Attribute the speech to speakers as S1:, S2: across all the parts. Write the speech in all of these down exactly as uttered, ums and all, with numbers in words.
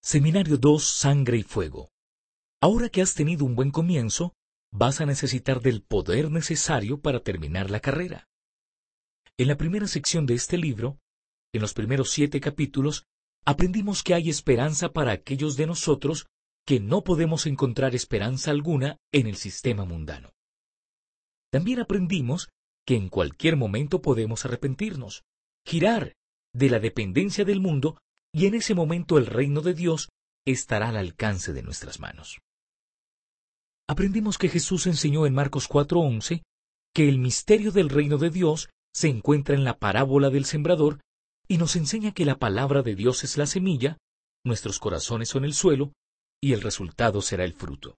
S1: Seminario dos, Sangre y Fuego. Ahora que has tenido un buen comienzo, vas a necesitar del poder necesario para terminar la carrera. En la primera sección de este libro, en los primeros siete capítulos, aprendimos que hay esperanza para aquellos de nosotros que no podemos encontrar esperanza alguna en el sistema mundano. También aprendimos que en cualquier momento podemos arrepentirnos, girar de la dependencia del mundo, y en ese momento el reino de Dios estará al alcance de nuestras manos. Aprendimos que Jesús enseñó en Marcos cuatro once que el misterio del reino de Dios se encuentra en la parábola del sembrador y nos enseña que la palabra de Dios es la semilla, nuestros corazones son el suelo y el resultado será el fruto.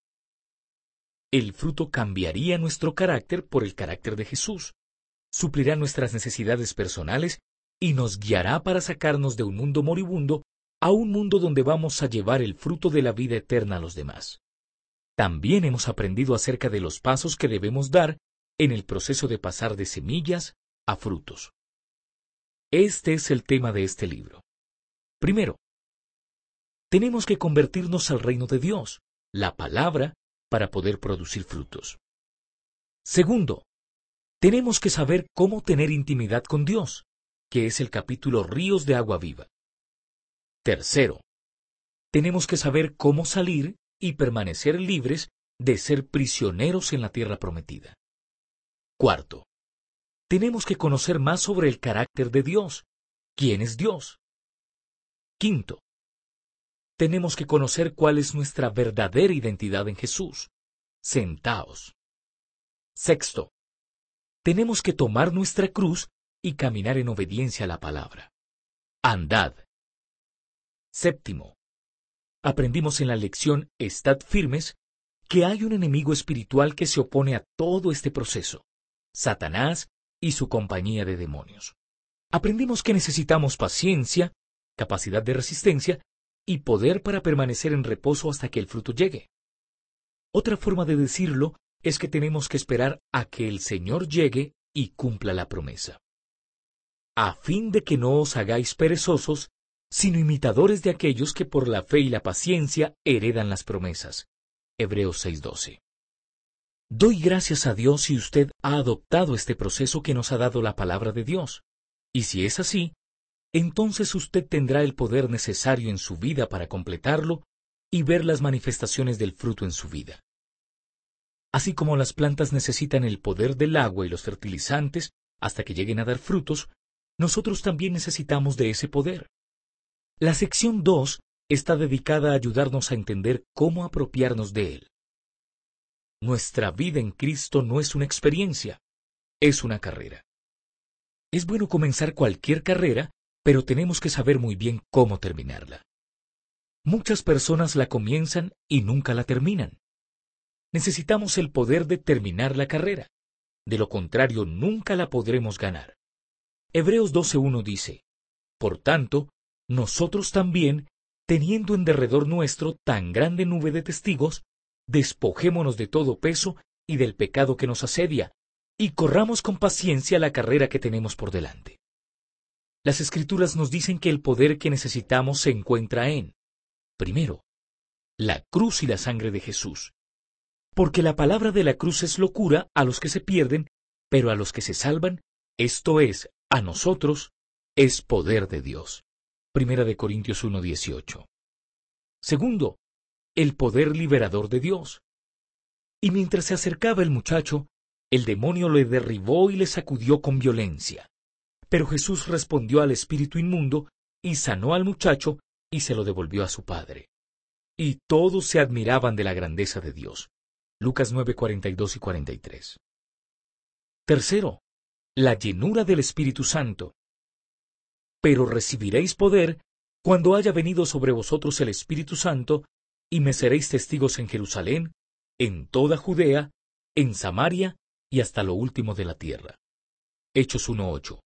S1: El fruto cambiaría nuestro carácter por el carácter de Jesús, suplirá nuestras necesidades personales y nos guiará para sacarnos de un mundo moribundo a un mundo donde vamos a llevar el fruto de la vida eterna a los demás. También hemos aprendido acerca de los pasos que debemos dar en el proceso de pasar de semillas a frutos. Este es el tema de este libro. Primero, tenemos que convertirnos al reino de Dios, la palabra, para poder producir frutos. Segundo, tenemos que saber cómo tener intimidad con Dios, que es el capítulo Ríos de Agua Viva. Tercero, tenemos que saber cómo salir y permanecer libres de ser prisioneros en la tierra prometida. Cuarto, tenemos que conocer más sobre el carácter de Dios. ¿Quién es Dios? Quinto, tenemos que conocer cuál es nuestra verdadera identidad en Jesús. Sentaos. Sexto, tenemos que tomar nuestra cruz y caminar en obediencia a la palabra. Andad. Séptimo, aprendimos en la lección Estad firmes que hay un enemigo espiritual que se opone a todo este proceso, Satanás y su compañía de demonios. Aprendimos que necesitamos paciencia, capacidad de resistencia y poder para permanecer en reposo hasta que el fruto llegue. Otra forma de decirlo es que tenemos que esperar a que el Señor llegue y cumpla la promesa. A fin de que no os hagáis perezosos, sino imitadores de aquellos que por la fe y la paciencia heredan las promesas. Hebreos seis doce. Doy gracias a Dios si usted ha adoptado este proceso que nos ha dado la palabra de Dios. Y si es así, entonces usted tendrá el poder necesario en su vida para completarlo y ver las manifestaciones del fruto en su vida. Así como las plantas necesitan el poder del agua y los fertilizantes hasta que lleguen a dar frutos, nosotros también necesitamos de ese poder. La sección dos está dedicada a ayudarnos a entender cómo apropiarnos de él. Nuestra vida en Cristo no es una experiencia, es una carrera. Es bueno comenzar cualquier carrera, pero tenemos que saber muy bien cómo terminarla. Muchas personas la comienzan y nunca la terminan. Necesitamos el poder de terminar la carrera. De lo contrario, nunca la podremos ganar. Hebreos doce uno dice, Por tanto, nosotros también, teniendo en derredor nuestro tan grande nube de testigos, despojémonos de todo peso y del pecado que nos asedia, y corramos con paciencia la carrera que tenemos por delante. Las Escrituras nos dicen que el poder que necesitamos se encuentra en, primero, la cruz y la sangre de Jesús. Porque la palabra de la cruz es locura a los que se pierden, pero a los que se salvan, esto es, a nosotros, es poder de Dios. Primera de Corintios uno dieciocho. Segundo, el poder liberador de Dios. Y mientras se acercaba el muchacho, el demonio le derribó y le sacudió con violencia. Pero Jesús respondió al espíritu inmundo y sanó al muchacho y se lo devolvió a su padre. Y todos se admiraban de la grandeza de Dios. Lucas nueve cuarenta y dos y cuarenta y tres. Tercero, la llenura del Espíritu Santo. Pero recibiréis poder cuando haya venido sobre vosotros el Espíritu Santo, y me seréis testigos en Jerusalén, en toda Judea, en Samaria y hasta lo último de la tierra. Hechos uno ocho.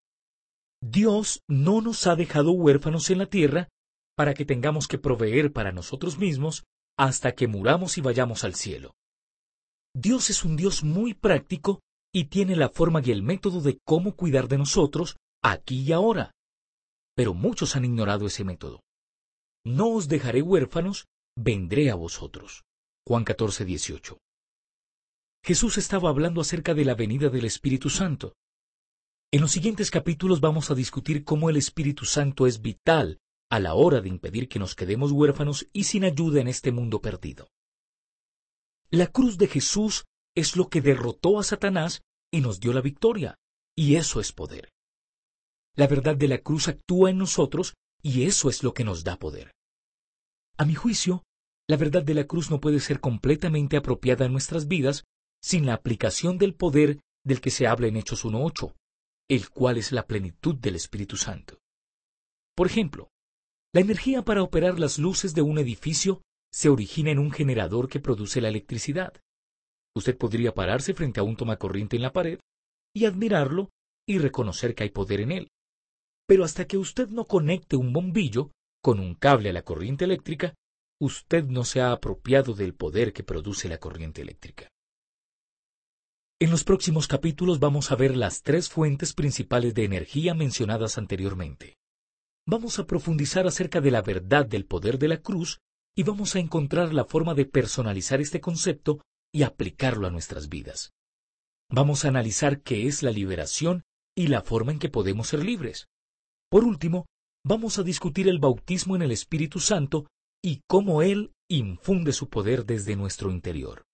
S1: Dios no nos ha dejado huérfanos en la tierra para que tengamos que proveer para nosotros mismos hasta que muramos y vayamos al cielo. Dios es un Dios muy práctico y tiene la forma y el método de cómo cuidar de nosotros aquí y ahora. Pero muchos han ignorado ese método. no os dejaré huérfanos, vendré a vosotros. Juan catorce, dieciocho. Jesús estaba hablando acerca de la venida del Espíritu Santo. En los siguientes capítulos vamos a discutir cómo el Espíritu Santo es vital a la hora de impedir que nos quedemos huérfanos y sin ayuda en este mundo perdido. La cruz de Jesús es lo que derrotó a Satanás y nos dio la victoria, y eso es poder. La verdad de la cruz actúa en nosotros y eso es lo que nos da poder. A mi juicio, la verdad de la cruz no puede ser completamente apropiada en nuestras vidas sin la aplicación del poder del que se habla en Hechos uno ocho, el cual es la plenitud del Espíritu Santo. Por ejemplo, la energía para operar las luces de un edificio se origina en un generador que produce la electricidad. Usted podría pararse frente a un tomacorriente en la pared y admirarlo y reconocer que hay poder en él. Pero hasta que usted no conecte un bombillo con un cable a la corriente eléctrica, usted no se ha apropiado del poder que produce la corriente eléctrica. En los próximos capítulos vamos a ver las tres fuentes principales de energía mencionadas anteriormente. Vamos a profundizar acerca de la verdad del poder de la cruz y vamos a encontrar la forma de personalizar este concepto y aplicarlo a nuestras vidas. Vamos a analizar qué es la liberación y la forma en que podemos ser libres. Por último, vamos a discutir el bautismo en el Espíritu Santo y cómo Él infunde su poder desde nuestro interior.